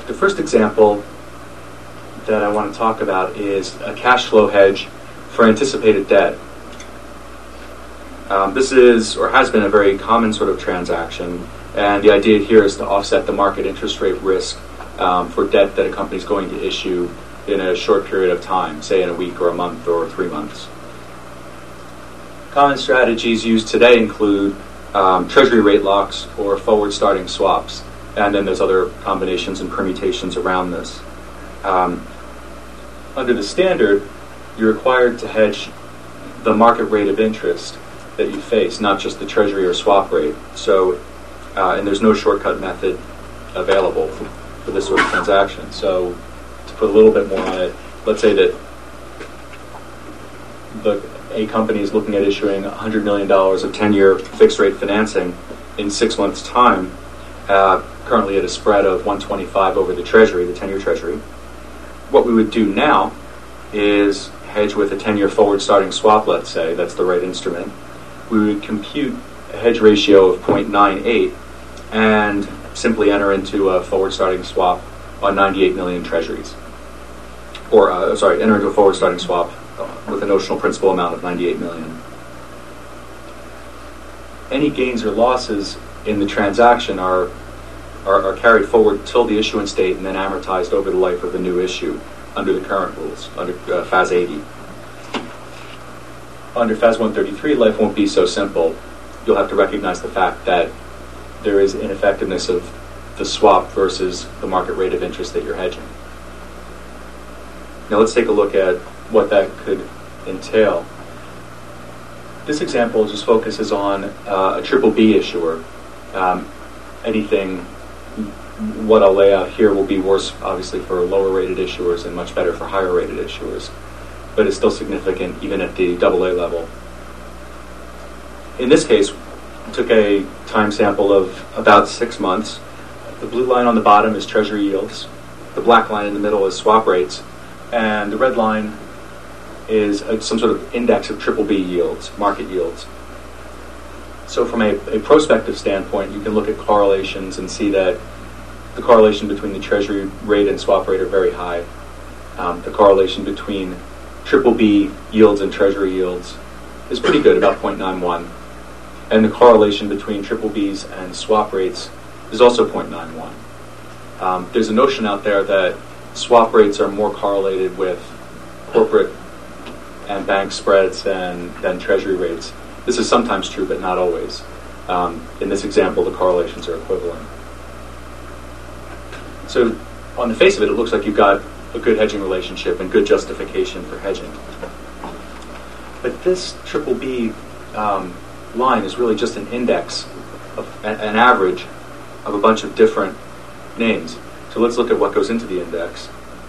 The first example that I want to talk about is a cash flow hedge for anticipated debt. This is, or has been, a very common sort of transaction, and the idea here is to offset the market interest rate risk for debt that a company is going to issue in a short period of time, say in a week or a month or 3 months. Common strategies used today include treasury rate locks or forward-starting swaps, and then there's other combinations and permutations around this. Under the standard, you're required to hedge the market rate of interest that you face, not just the treasury or swap rate. So, and there's no shortcut method available for this sort of transaction. So, to put a little bit more on it, let's say that a company is looking at issuing $100 million of 10-year fixed-rate financing in 6 months' time, currently at a spread of 125 over the treasury, the 10-year treasury. What we would do now is hedge with a 10-year forward-starting swap, let's say. That's the right instrument. We would compute a hedge ratio of 0.98 and simply enter into a forward-starting swap on 98 million treasuries. Or, enter into a forward-starting swap with a notional principal amount of 98 million. Any gains or losses in the transaction are carried forward till the issuance date and then amortized over the life of the new issue under the current rules, under FAS 80. Under FAS 133, life won't be so simple. You'll have to recognize the fact that there is ineffectiveness of the swap versus the market rate of interest that you're hedging. Now let's take a look at what that could entail. This example just focuses on a triple B issuer. What I'll lay out here will be worse, obviously, for lower rated issuers and much better for higher rated issuers, but it's still significant even at the AA level. In this case, we took a time sample of about 6 months. The blue line on the bottom is treasury yields, the black line in the middle is swap rates, and the red line is some sort of index of triple B yields, market yields. So from a prospective standpoint, you can look at correlations and see that the correlation between the treasury rate and swap rate are very high. The correlation between triple B yields and treasury yields is pretty good, about 0.91. And the correlation between triple Bs and swap rates is also 0.91. There's a notion out there that swap rates are more correlated with corporate and bank spreads than treasury rates. This is sometimes true, but not always. In this example, the correlations are equivalent. So on the face of it, it looks like you've got a good hedging relationship and good justification for hedging. But this triple B line is really just an index, an average of a bunch of different names. So let's look at what goes into the index.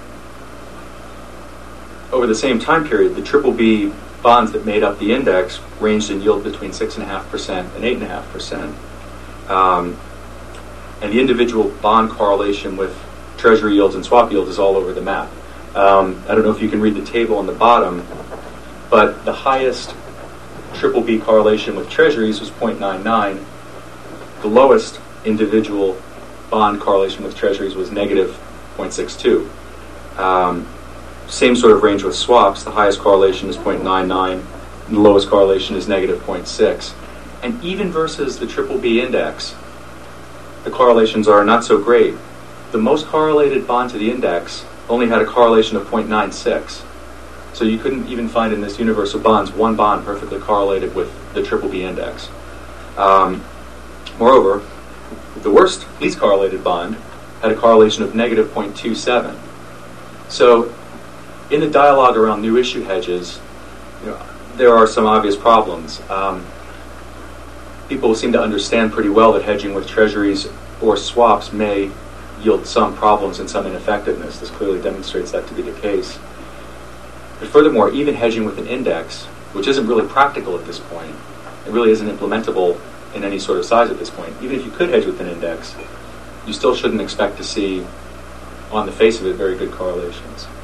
Over the same time period, the triple B bonds that made up the index ranged in yield between 6.5% and 8.5%. And the individual bond correlation with treasury yields and swap yields is all over the map. I don't know if you can read the table on the bottom, but the highest triple B correlation with treasuries was 0.99. The lowest individual bond correlation with treasuries was negative 0.62. Same sort of range with swaps. The highest correlation is 0.99, and the lowest correlation is negative 0.6. And even versus the triple B index, the correlations are not so great. The most correlated bond to the index only had a correlation of 0.96. So you couldn't even find in this universe of bonds one bond perfectly correlated with the triple B index. Moreover, the worst, least correlated bond had a correlation of negative 0.27. So in the dialogue around new issue hedges, there are some obvious problems. People seem to understand pretty well that hedging with treasuries or swaps may yield some problems and some ineffectiveness. This clearly demonstrates that to be the case. But furthermore, even hedging with an index, which isn't really practical at this point, it really isn't implementable in any sort of size at this point, even if you could hedge with an index, you still shouldn't expect to see, on the face of it, very good correlations.